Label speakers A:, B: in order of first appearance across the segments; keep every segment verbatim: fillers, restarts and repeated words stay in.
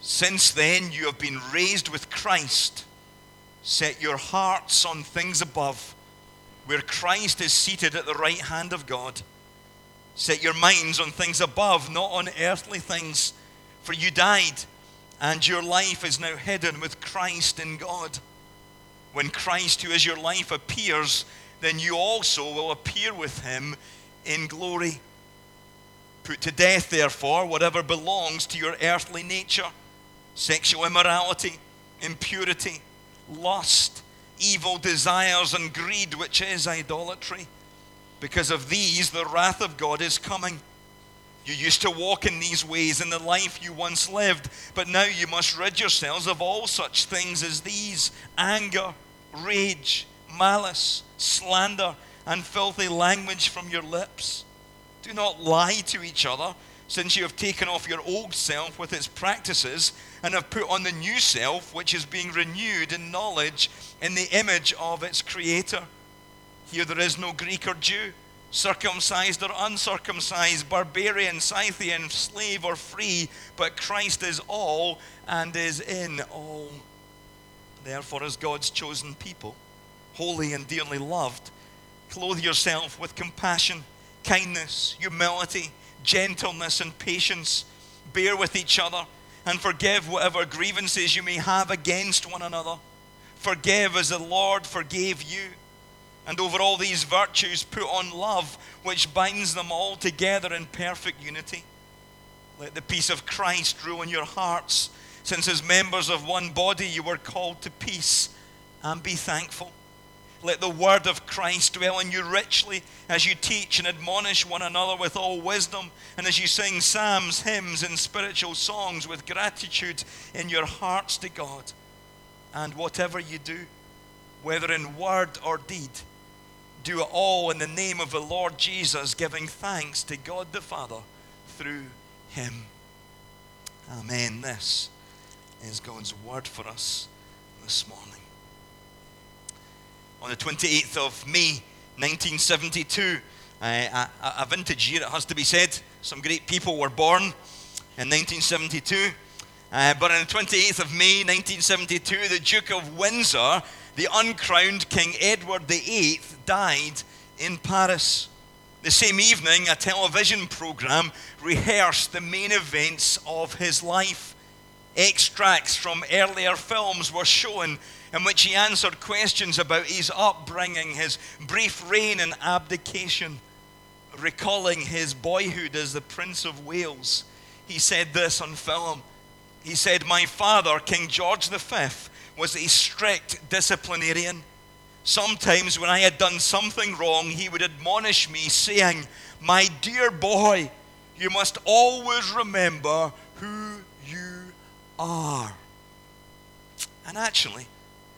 A: Since then you have been raised with Christ. Set your hearts on things above, where Christ is seated at the right hand of God. Set your minds on things above, not on earthly things. For you died, and your life is now hidden with Christ in God. When Christ, who is your life, appears, then you also will appear with him in glory. Put to death, therefore, whatever belongs to your earthly nature: sexual immorality, impurity, lust, evil desires, and greed, which is idolatry. Because of these, the wrath of God is coming. You used to walk in these ways in the life you once lived, but now you must rid yourselves of all such things as these: anger, rage, malice, slander, and filthy language from your lips. Do not lie to each other, since you have taken off your old self with its practices and have put on the new self, which is being renewed in knowledge in the image of its creator. Here there is no Greek or Jew, circumcised or uncircumcised, barbarian, Scythian, slave or free, but Christ is all and is in all. Therefore, as God's chosen people, holy and dearly loved, clothe yourself with compassion, kindness, humility, gentleness, and patience. Bear with each other and forgive whatever grievances you may have against one another. Forgive as the Lord forgave you. And over all these virtues put on love, which binds them all together in perfect unity. Let the peace of Christ rule in your hearts, since as members of one body you were called to peace, and be thankful. Let the word of Christ dwell in you richly as you teach and admonish one another with all wisdom, and as you sing psalms, hymns, and spiritual songs with gratitude in your hearts to God. And whatever you do, whether in word or deed, do it all in the name of the Lord Jesus, giving thanks to God the Father through him. Amen. This is God's word for us this morning. On the twenty-eighth of May, nineteen seventy-two, uh, a, a vintage year, it has to be said. Some great people were born in nineteen seventy-two. Uh, but on the twenty-eighth of May, nineteen seventy-two, the Duke of Windsor, the uncrowned King Edward the Eighth, died in Paris. The same evening, a television program rehearsed the main events of his life. Extracts from earlier films were shown in which he answered questions about his upbringing, his brief reign and abdication. Recalling his boyhood as the Prince of Wales, he said this on film. He said, "My father, King George the Fifth, was a strict disciplinarian. Sometimes when I had done something wrong, he would admonish me, saying, 'My dear boy, you must always remember who you are.'" And actually,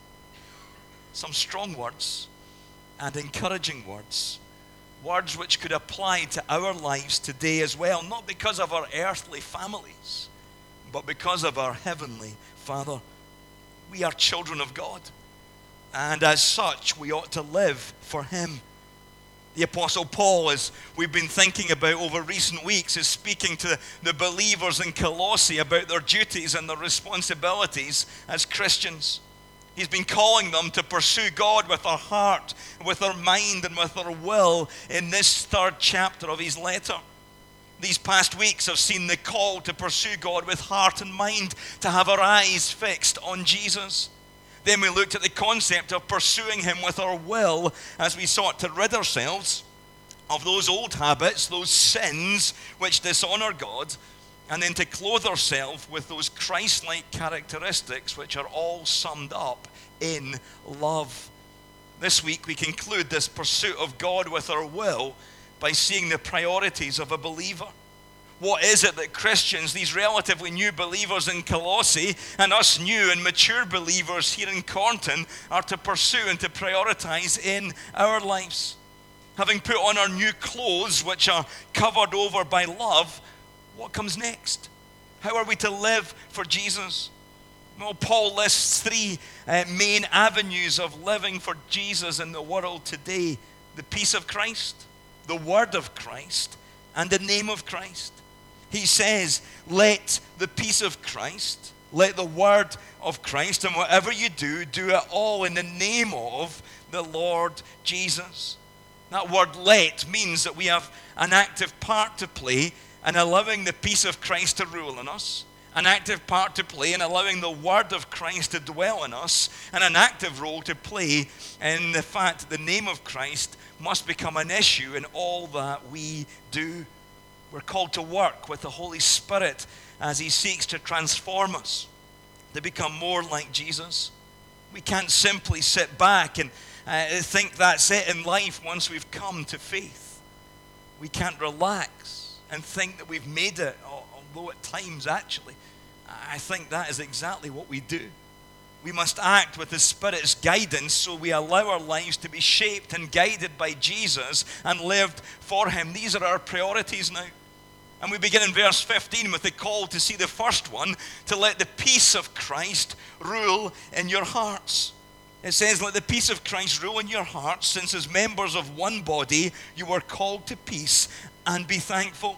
A: some strong words and encouraging words, words which could apply to our lives today as well, not because of our earthly families, but because of our heavenly Father. We are children of God, and as such, we ought to live for him. The Apostle Paul, as we've been thinking about over recent weeks, is speaking to the believers in Colossae about their duties and their responsibilities as Christians. He's been calling them to pursue God with their heart, with their mind, and with their will in this third chapter of his letter. These past weeks have seen the call to pursue God with heart and mind, to have our eyes fixed on Jesus. Then we looked at the concept of pursuing him with our will as we sought to rid ourselves of those old habits, those sins which dishonor God, and then to clothe ourselves with those Christ-like characteristics which are all summed up in love. This week we conclude this pursuit of God with our will by seeing the priorities of a believer. What is it that Christians, these relatively new believers in Colossae, and us new and mature believers here in Cornton, are to pursue and to prioritize in our lives? Having put on our new clothes, which are covered over by love, what comes next? How are we to live for Jesus? Well, Paul lists three uh, main avenues of living for Jesus in the world today: the peace of Christ, the word of Christ, and the name of Christ. He says, let the peace of Christ, Let the word of Christ, and whatever you do, do it all in the name of the Lord Jesus. That word let means that we have an active part to play in allowing the peace of Christ to rule in us, an active part to play in allowing the word of Christ to dwell in us, and an active role to play in the fact that the name of Christ must become an issue in all that we do. We're called to work with the Holy Spirit as he seeks to transform us, to become more like Jesus. We can't simply sit back and uh, think that's it in life once we've come to faith. We can't relax and think that we've made it, although at times actually, I think that is exactly what we do. We must act with the Spirit's guidance so we allow our lives to be shaped and guided by Jesus and lived for him. These are our priorities now. And we begin in verse fifteen with the call to see the first one, to let the peace of Christ rule in your hearts. It says, let the peace of Christ rule in your hearts, since as members of one body you were called to peace, and be thankful.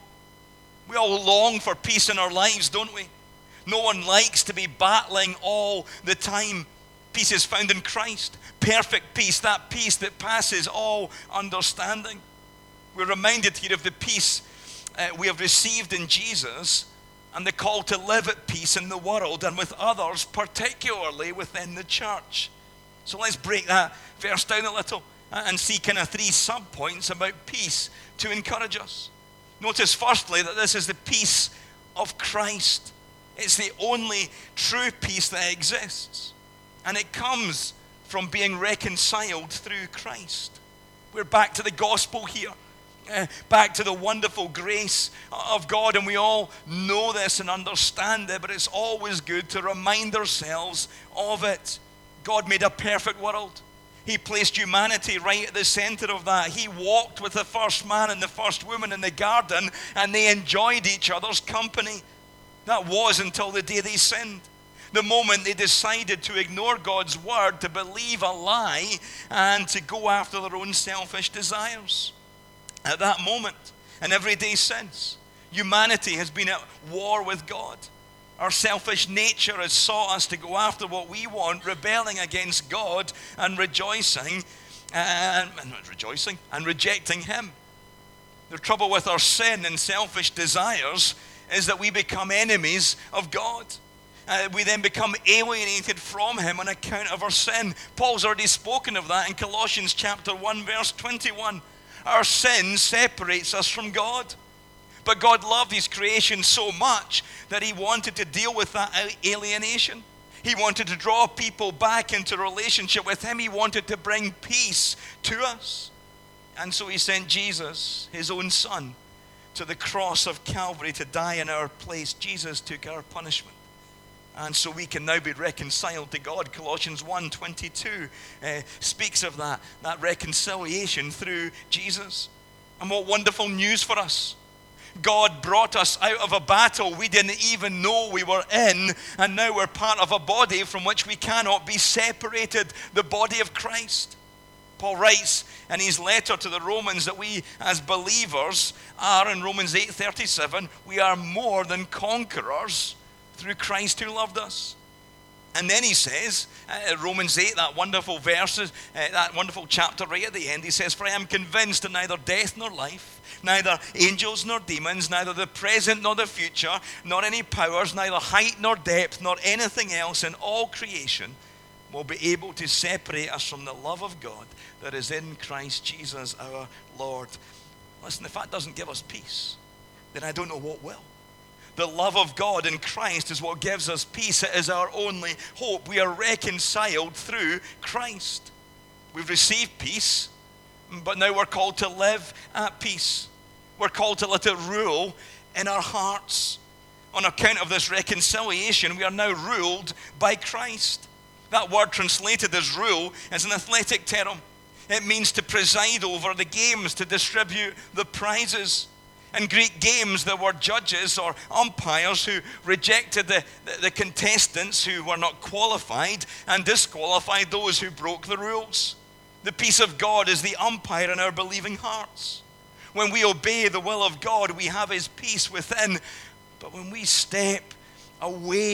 A: We all long for peace in our lives, don't we? No one likes to be battling all the time. Peace is found in Christ. Perfect peace, that peace that passes all understanding. We're reminded here of the peace uh, we have received in Jesus, and the call to live at peace in the world and with others, particularly within the church. So let's break that verse down a little and see kind of three sub-points about peace to encourage us. Notice firstly that this is the peace of Christ. It's the only true peace that exists. And it comes from being reconciled through Christ. We're back to the gospel here. Uh, back to the wonderful grace of God, and we all know this and understand it, but it's always good to remind ourselves of it. God made a perfect world. He placed humanity right at the center of that. He walked with the first man and the first woman in the garden, and they enjoyed each other's company. That was until the day they sinned. The moment they decided to ignore God's word, to believe a lie, and to go after their own selfish desires. At that moment, and every day since, humanity has been at war with God. Our selfish nature has sought us to go after what we want, rebelling against God and rejoicing, and, and rejoicing and rejecting him. The trouble with our sin and selfish desires is that we become enemies of God. Uh, we then become alienated from him on account of our sin. Paul's already spoken of that in Colossians chapter one, verse twenty-one. Our sin separates us from God. But God loved his creation so much that he wanted to deal with that alienation. He wanted to draw people back into relationship with him. He wanted to bring peace to us. And so he sent Jesus, his own son, to the cross of Calvary to die in our place. Jesus took our punishment. And so we can now be reconciled to God. Colossians one twenty-two uh, speaks of that, that reconciliation through Jesus. And what wonderful news for us. God brought us out of a battle we didn't even know we were in, and now we're part of a body from which we cannot be separated, the body of Christ. Paul writes in his letter to the Romans that we as believers are, in Romans eight thirty-seven, we are more than conquerors through Christ who loved us. And then he says, uh, Romans eight, that wonderful verse, uh, that wonderful chapter right at the end, he says, for I am convinced that neither death nor life, neither angels nor demons, neither the present nor the future, nor any powers, neither height nor depth, nor anything else in all creation will be able to separate us from the love of God that is in Christ Jesus our Lord. Listen, if that doesn't give us peace, then I don't know what will. The love of God in Christ is what gives us peace. It is our only hope. We are reconciled through Christ. We've received peace, but now we're called to live at peace. We're called to let it rule in our hearts. On account of this reconciliation, we are now ruled by Christ. That word translated as rule is an athletic term. It means to preside over the games, to distribute the prizes. In Greek games, there were judges or umpires who rejected the, the, the contestants who were not qualified and disqualified those who broke the rules. The peace of God is the umpire in our believing hearts. When we obey the will of God, we have his peace within. But when we step away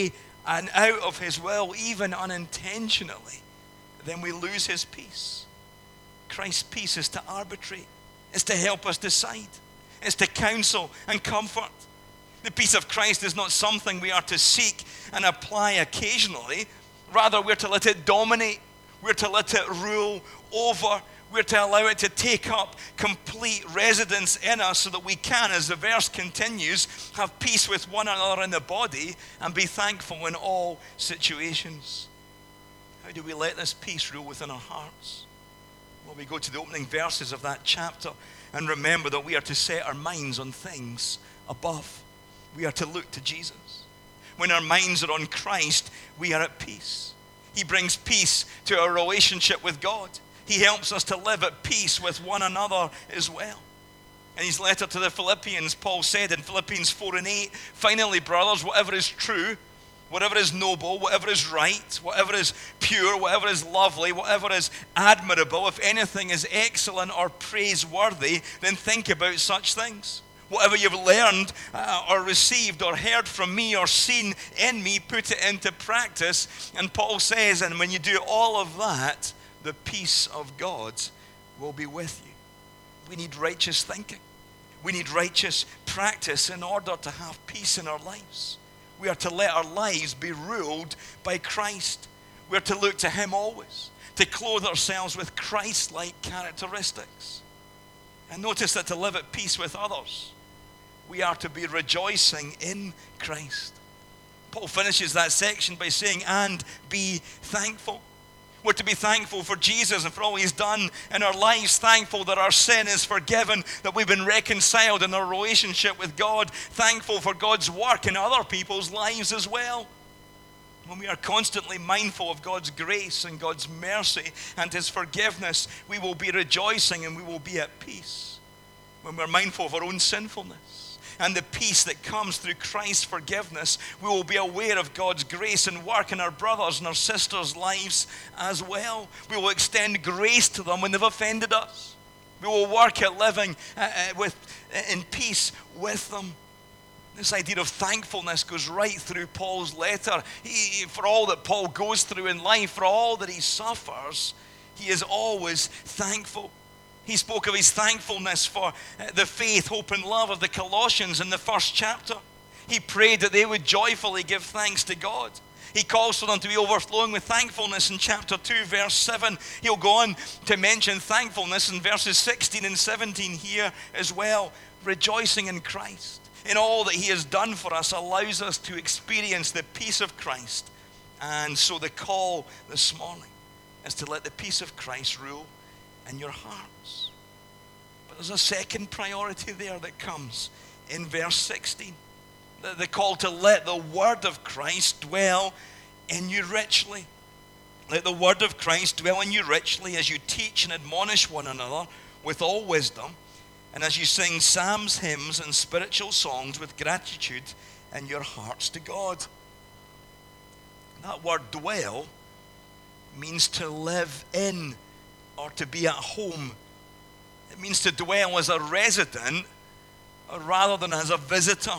A: and out of his will, even unintentionally, then we lose his peace. Christ's peace is to arbitrate. It's to help us decide. It's to counsel and comfort. The peace of Christ is not something we are to seek and apply occasionally. Rather, we're to let it dominate. We're to let it rule over. We're to allow it to take up complete residence in us so that we can, as the verse continues, have peace with one another in the body and be thankful in all situations. How do we let this peace rule within our hearts? Well, we go to the opening verses of that chapter and remember that we are to set our minds on things above. We are to look to Jesus. When our minds are on Christ, we are at peace. He brings peace to our relationship with God. He helps us to live at peace with one another as well. In his letter to the Philippians, Paul said in Philippians four and eight, "Finally, brothers, whatever is true, whatever is noble, whatever is right, whatever is pure, whatever is lovely, whatever is admirable, if anything is excellent or praiseworthy, then think about such things. Whatever you've learned uh, or received or heard from me or seen in me, put it into practice." And Paul says, and when you do all of that, the peace of God will be with you. We need righteous thinking. We need righteous practice in order to have peace in our lives. We are to let our lives be ruled by Christ. We are to look to him always, to clothe ourselves with Christ-like characteristics. And notice that to live at peace with others, we are to be rejoicing in Christ. Paul finishes that section by saying, and be thankful. We're to be thankful for Jesus and for all he's done in our lives, thankful that our sin is forgiven, that we've been reconciled in our relationship with God, thankful for God's work in other people's lives as well. When we are constantly mindful of God's grace and God's mercy and his forgiveness, we will be rejoicing and we will be at peace. When we're mindful of our own sinfulness and the peace that comes through Christ's forgiveness, we will be aware of God's grace and work in our brothers and our sisters' lives as well. We will extend grace to them when they've offended us. We will work at living uh, uh, with, uh, in peace with them. This idea of thankfulness goes right through Paul's letter. He, for all that Paul goes through in life, for all that he suffers, he is always thankful. He spoke of his thankfulness for the faith, hope, and love of the Colossians in the first chapter. He prayed that they would joyfully give thanks to God. He calls for them to be overflowing with thankfulness in chapter two, verse seven. He'll go on to mention thankfulness in verses sixteen and seventeen here as well. Rejoicing in Christ, in all that he has done for us, allows us to experience the peace of Christ. And so the call this morning is to let the peace of Christ rule in your hearts. But there's a second priority there that comes in verse sixteen. The, the call to let the word of Christ dwell in you richly. Let the word of Christ dwell in you richly as you teach and admonish one another with all wisdom, and as you sing psalms, hymns, and spiritual songs with gratitude in your hearts to God. That word dwell means to live in or to be at home. It means to dwell as a resident rather than as a visitor.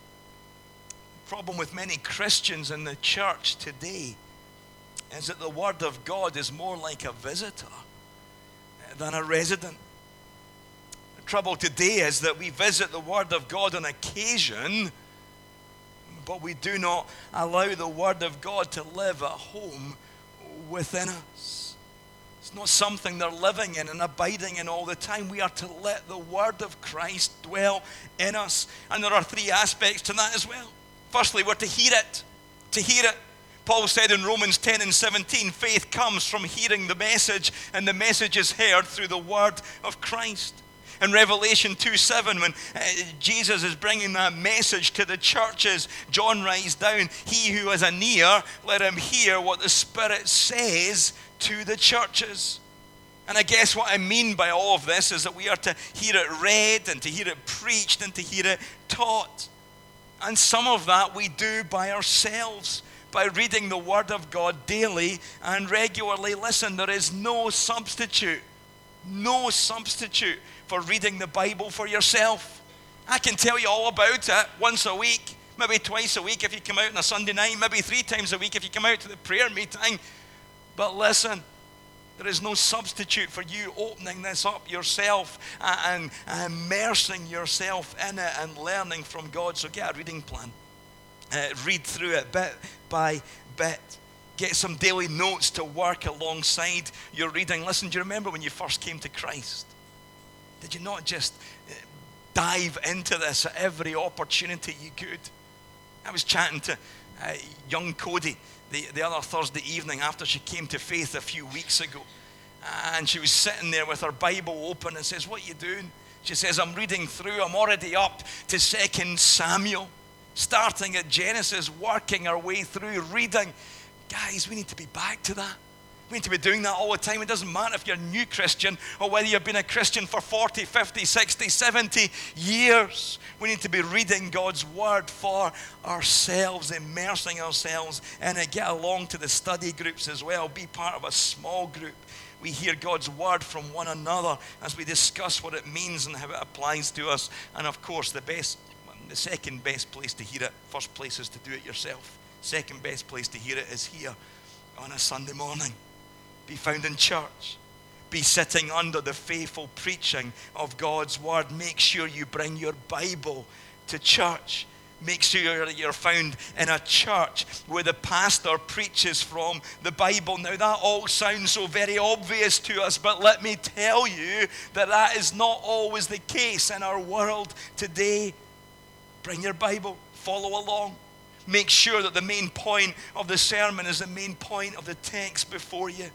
A: The problem with many Christians in the church today is that the word of God is more like a visitor than a resident. The trouble today is that we visit the word of God on occasion, but we do not allow the word of God to live at home within us. It's not something they're living in and abiding in all the time. We are to let the word of Christ dwell in us. And there are three aspects to that as well. Firstly, we're to hear it. To hear it. Paul said in Romans ten and seventeen, faith comes from hearing the message, and the message is heard through the word of Christ. In Revelation two seven, when uh, Jesus is bringing that message to the churches, John writes down, he who has an ear, let him hear what the Spirit says to the churches. And I guess what I mean by all of this is that we are to hear it read and to hear it preached and to hear it taught. And some of that we do by ourselves, by reading the Word of God daily and regularly. Listen, there is no substitute, no substitute for reading the Bible for yourself. I can tell you all about it once a week. Maybe twice a week if you come out on a Sunday night. Maybe three times a week if you come out to the prayer meeting. But listen, there is no substitute for you opening this up yourself and, and immersing yourself in it and learning from God. So get a reading plan. Uh, read through it bit by bit. Get some daily notes to work alongside your reading. Listen, do you remember when you first came to Christ? Did you not just uh, dive into this at every opportunity you could? I was chatting to uh, young Cody the, the other Thursday evening after she came to faith a few weeks ago. And she was sitting there with her Bible open and says, "What are you doing?" She says, "I'm reading through. I'm already up to Second Samuel. Starting at Genesis, working our way through, reading." Guys, we need to be back to that. We need to be doing that all the time. It doesn't matter if you're a new Christian or whether you've been a Christian for forty, fifty, sixty, seventy years. We need to be reading God's Word for ourselves, immersing ourselves in it. Get along to the study groups as well. Be part of a small group. We hear God's Word from one another as we discuss what it means and how it applies to us. And of course, the best, the second best place to hear it, first place is to do it yourself. Second best place to hear it is here on a Sunday morning. Be found in church. Be sitting under the faithful preaching of God's Word. Make sure you bring your Bible to church. Make sure you're found in a church where the pastor preaches from the Bible. Now that all sounds so very obvious to us, but let me tell you that that is not always the case in our world today. Bring your Bible, follow along. Make sure that the main point of the sermon is the main point of the text before you.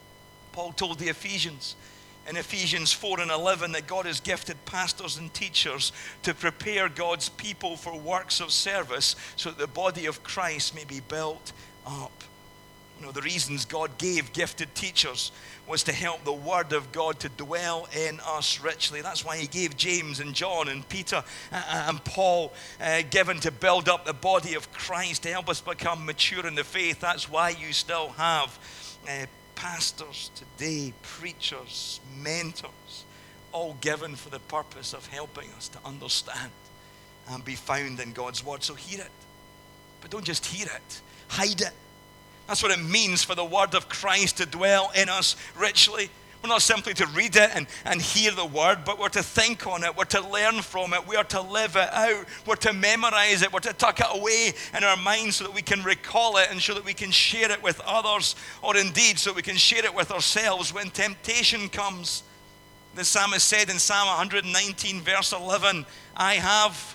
A: Paul told the Ephesians in Ephesians four and eleven that God has gifted pastors and teachers to prepare God's people for works of service so that the body of Christ may be built up. You know, the reasons God gave gifted teachers was to help the Word of God to dwell in us richly. That's why he gave James and John and Peter and Paul uh, given to build up the body of Christ, to help us become mature in the faith. That's why you still have uh, pastors today, preachers, mentors, all given for the purpose of helping us to understand and be found in God's Word. So hear it, but don't just hear it, hide it. That's what it means for the Word of Christ to dwell in us richly. We're not simply to read it and, and hear the Word, but we're to think on it. We're to learn from it. We are to live it out. We're to memorize it. We're to tuck it away in our minds so that we can recall it and so that we can share it with others, or indeed so that we can share it with ourselves when temptation comes. The psalmist said in Psalm one nineteen, verse eleven, "I have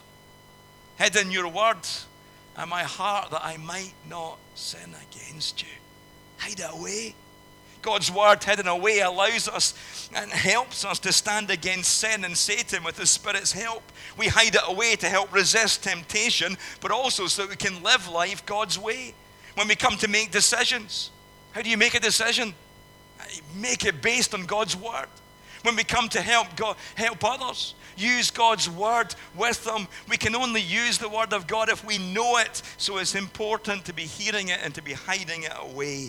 A: hidden your word in my heart that I might not sin against you." Hide it away. God's Word hidden away allows us and helps us to stand against sin and Satan with the Spirit's help. We hide it away to help resist temptation, but also so that we can live life God's way. When we come to make decisions, how do you make a decision? Make it based on God's Word. When we come to help God, help others, use God's Word with them. We can only use the Word of God if we know it. So it's important to be hearing it and to be hiding it away.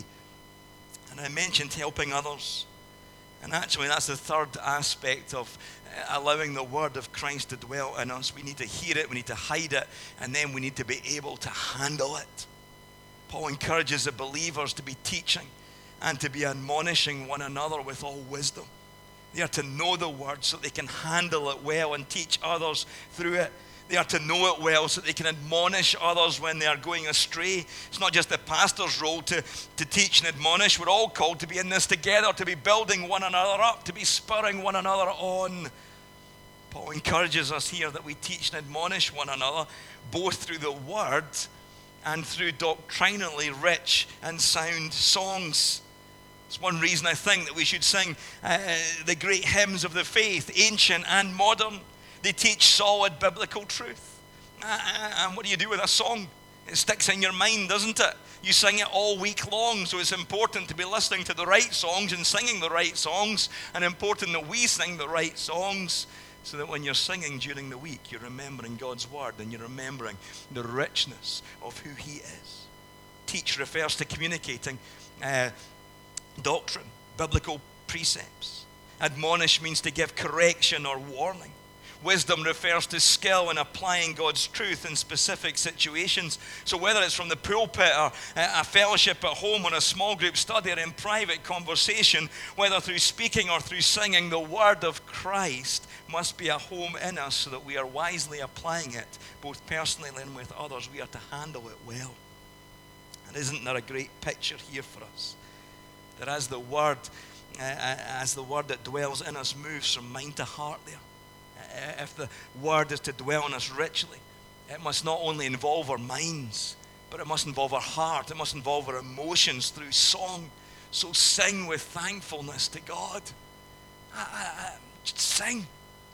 A: And I mentioned helping others. And actually that's the third aspect of allowing the Word of Christ to dwell in us. We need to hear it, we need to hide it, and then we need to be able to handle it. Paul encourages the believers to be teaching and to be admonishing one another with all wisdom. They are to know the Word so they can handle it well and teach others through it. They are to know it well so they can admonish others when they are going astray. It's not just the pastor's role to, to teach and admonish. We're all called to be in this together, to be building one another up, to be spurring one another on. Paul encourages us here that we teach and admonish one another, both through the Word and through doctrinally rich and sound songs. It's one reason I think that we should sing uh, the great hymns of the faith, ancient and modern. They teach solid biblical truth. And what do you do with a song? It sticks in your mind, doesn't it? You sing it all week long, so it's important to be listening to the right songs and singing the right songs, and important that we sing the right songs so that when you're singing during the week, you're remembering God's Word and you're remembering the richness of who He is. Teach refers to communicating uh, doctrine, biblical precepts. Admonish means to give correction or warning. Wisdom refers to skill in applying God's truth in specific situations. So whether it's from the pulpit or a fellowship at home or a small group study or in private conversation, whether through speaking or through singing, the word of Christ must be a home in us so that we are wisely applying it, both personally and with others. We are to handle it well. And isn't there a great picture here for us? That as the word, uh, as the word that dwells in us moves from mind to heart there, if the word is to dwell in us richly, it must not only involve our minds, but it must involve our heart. It must involve our emotions through song. So sing with thankfulness to God. I, I, I, just sing.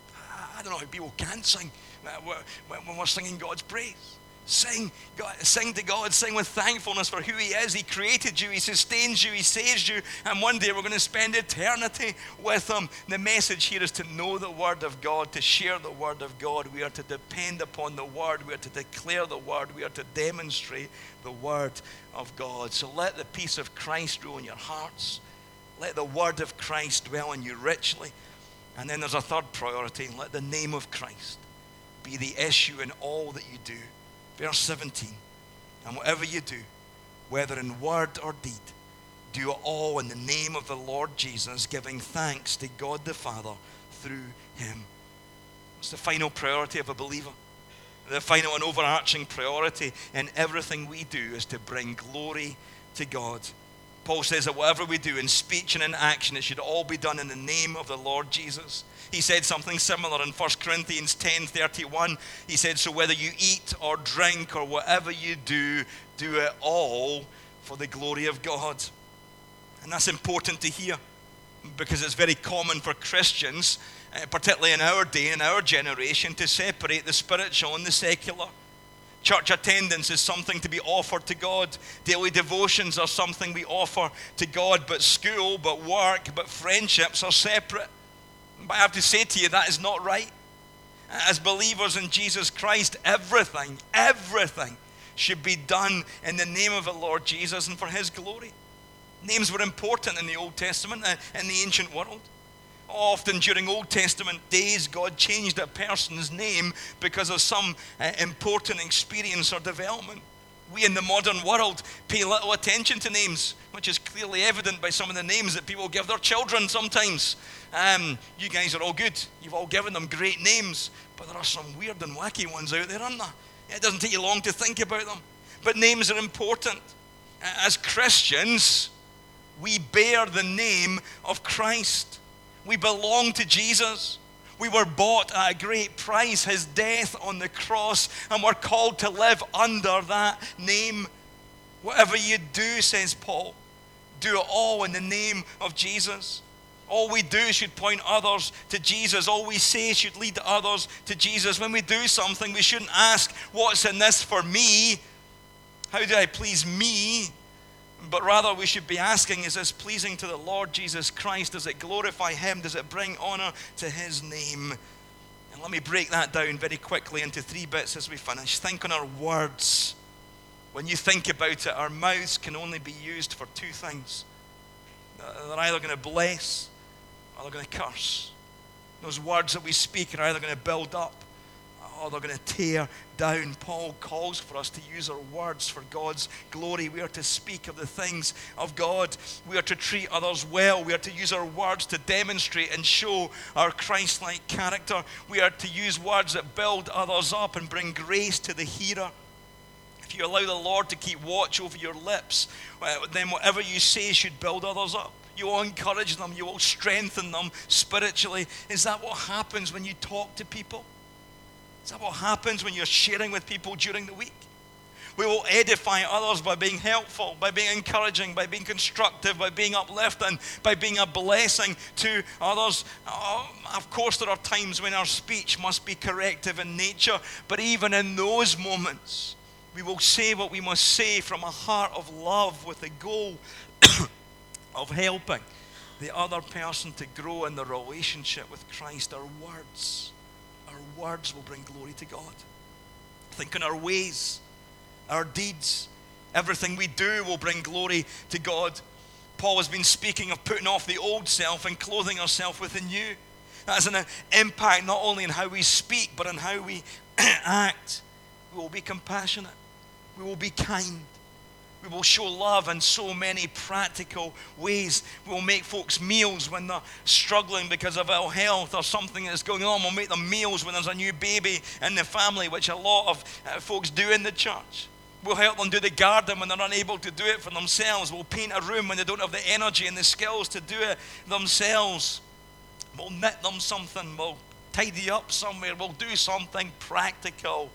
A: I, I don't know how people can sing when, when we're singing God's praise. Sing, God, sing to God, sing with thankfulness for who He is. He created you, He sustains you, He saves you, and one day we're going to spend eternity with Him. The message here is to know the Word of God, to share the Word of God. We are to depend upon the Word. We are to declare the Word. We are to demonstrate the Word of God. So let the peace of Christ rule in your hearts. Let the Word of Christ dwell in you richly. And then there's a third priority. Let the name of Christ be the issue in all that you do. Verse seventeen, and whatever you do, whether in word or deed, do it all in the name of the Lord Jesus, giving thanks to God the Father through Him. It's the final priority of a believer. The final and overarching priority in everything we do is to bring glory to God. Paul says that whatever we do in speech and in action, it should all be done in the name of the Lord Jesus. He said something similar in First Corinthians ten thirty-one. He said, so whether you eat or drink or whatever you do, do it all for the glory of God. And that's important to hear, because it's very common for Christians, particularly in our day, in our generation, to separate the spiritual and the secular. Church attendance is something to be offered to God. Daily devotions are something we offer to God, but school, but work, but friendships are separate. But I have to say to you, that is not right. As believers in Jesus Christ, everything, everything should be done in the name of the Lord Jesus and for His glory. Names were important in the Old Testament, in the ancient world. Often during Old Testament days, God changed a person's name because of some uh, important experience or development. We in the modern world pay little attention to names, which is clearly evident by some of the names that people give their children sometimes. Um, you guys are all good. You've all given them great names, but there are some weird and wacky ones out there, aren't there? It doesn't take you long to think about them. But names are important. As Christians, we bear the name of Christ. We belong to Jesus. We were bought at a great price, His death on the cross, and we're called to live under that name. Whatever you do, says Paul, do it all in the name of Jesus. All we do should point others to Jesus. All we say should lead others to Jesus. When we do something, we shouldn't ask, what's in this for me? How do I please me? But rather we should be asking, is this pleasing to the Lord Jesus Christ? Does it glorify Him? Does it bring honor to His name? And let me break that down very quickly into three bits as we finish. Think on our words. When you think about it, our mouths can only be used for two things. They're either going to bless or they're going to curse. Those words that we speak are either going to build up or they're going to tear down. Paul calls for us to use our words for God's glory. We are to speak of the things of God. We are to treat others well. We are to use our words to demonstrate and show our Christ-like character. We are to use words that build others up and bring grace to the hearer. If you allow the Lord to keep watch over your lips, then whatever you say should build others up. You will encourage them. You will strengthen them spiritually. Is that what happens when you talk to people? Is that what happens when you're sharing with people during the week? We will edify others by being helpful, by being encouraging, by being constructive, by being uplifting, by being a blessing to others. Oh, of course, there are times when our speech must be corrective in nature, but even in those moments, we will say what we must say from a heart of love with the goal of helping the other person to grow in their relationship with Christ. Our words, our words will bring glory to God. Think on our ways, our deeds. Everything we do will bring glory to God. Paul has been speaking of putting off the old self and clothing ourselves with the new. That has an impact not only in how we speak, but in how we act. We will be compassionate. We will be kind. We will show love in so many practical ways. We will make folks meals when they're struggling because of ill health or something that's going on. We'll make them meals when there's a new baby in the family, which a lot of uh, folks do in the church. We'll help them do the garden when they're unable to do it for themselves. We'll paint a room when they don't have the energy and the skills to do it themselves. We'll knit them something. We'll tidy up somewhere. We'll do something practical.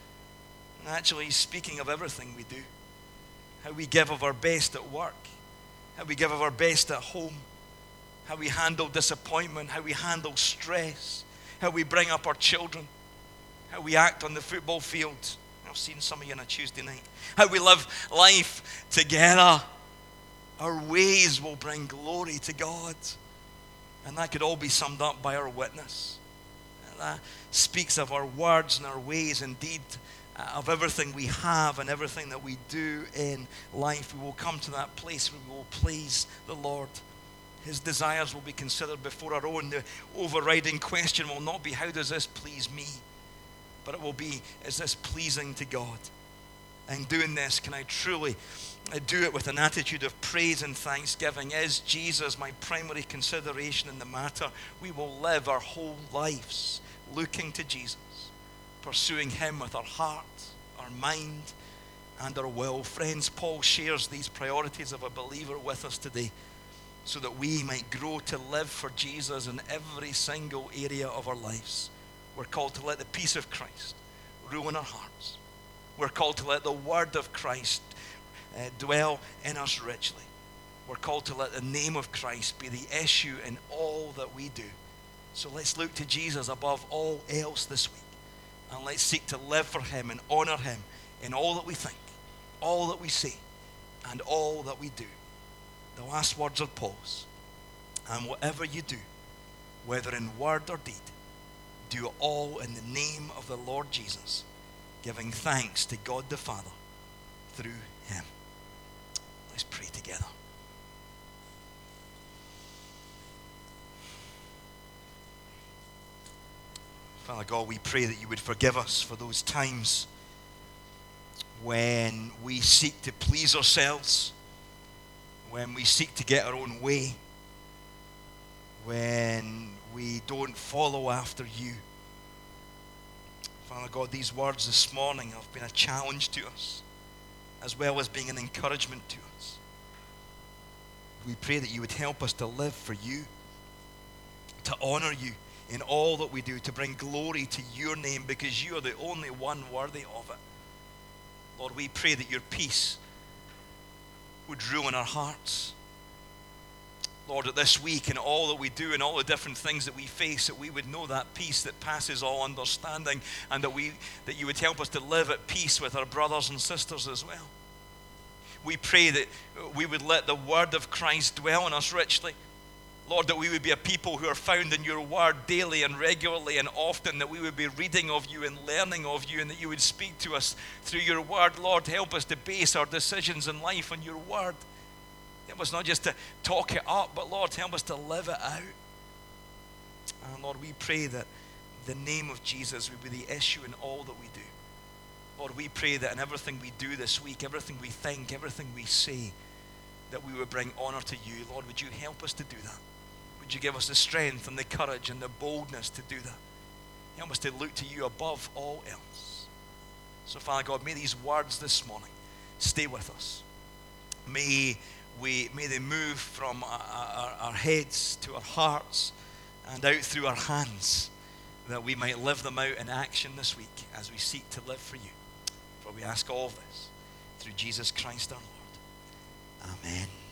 A: And actually, speaking of everything we do, how we give of our best at work, how we give of our best at home, how we handle disappointment, how we handle stress, how we bring up our children, how we act on the football field. I've seen some of you on a Tuesday night. How we live life together. Our ways will bring glory to God. And that could all be summed up by our witness. And that speaks of our words and our ways, indeed, of everything we have and everything that we do in life. We will come to that place where we will please the Lord. His desires will be considered before our own. The overriding question will not be, how does this please me? But it will be, is this pleasing to God? And doing this, can I truly do it with an attitude of praise and thanksgiving? Is Jesus my primary consideration in the matter? We will live our whole lives looking to Jesus, pursuing him with our heart, our mind, and our will. Friends, Paul shares these priorities of a believer with us today so that we might grow to live for Jesus in every single area of our lives. We're called to let the peace of Christ rule in our hearts. We're called to let the word of Christ uh, dwell in us richly. We're called to let the name of Christ be the issue in all that we do. So let's look to Jesus above all else this week. And let's seek to live for him and honor him in all that we think, all that we say, and all that we do. The last words are Paul's. And whatever you do, whether in word or deed, do all in the name of the Lord Jesus, giving thanks to God the Father through him. Let's pray together. Father God, we pray that you would forgive us for those times when we seek to please ourselves, when we seek to get our own way, when we don't follow after you. Father God, these words this morning have been a challenge to us, as well as being an encouragement to us. We pray that you would help us to live for you, to honor you in all that we do, to bring glory to your name, because you are the only one worthy of it. Lord, we pray that your peace would rule in our hearts. Lord, that this week and all that we do and all the different things that we face, that we would know that peace that passes all understanding, and that we that you would help us to live at peace with our brothers and sisters as well. We pray that we would let the word of Christ dwell in us richly. Lord, that we would be a people who are found in your word daily and regularly and often, that we would be reading of you and learning of you, and that you would speak to us through your word. Lord, help us to base our decisions in life on your word. Help us not just to talk it up, but Lord, help us to live it out. And Lord, we pray that the name of Jesus would be the issue in all that we do. Lord, we pray that in everything we do this week, everything we think, everything we say, that we would bring honor to you. Lord, would you help us to do that? Would you give us the strength and the courage and the boldness to do that? Help us to look to you above all else. So, Father God, may these words this morning stay with us. May we, may they move from our, our, our heads to our hearts and out through our hands, that we might live them out in action this week as we seek to live for you. For we ask all of this through Jesus Christ our Lord. Amen.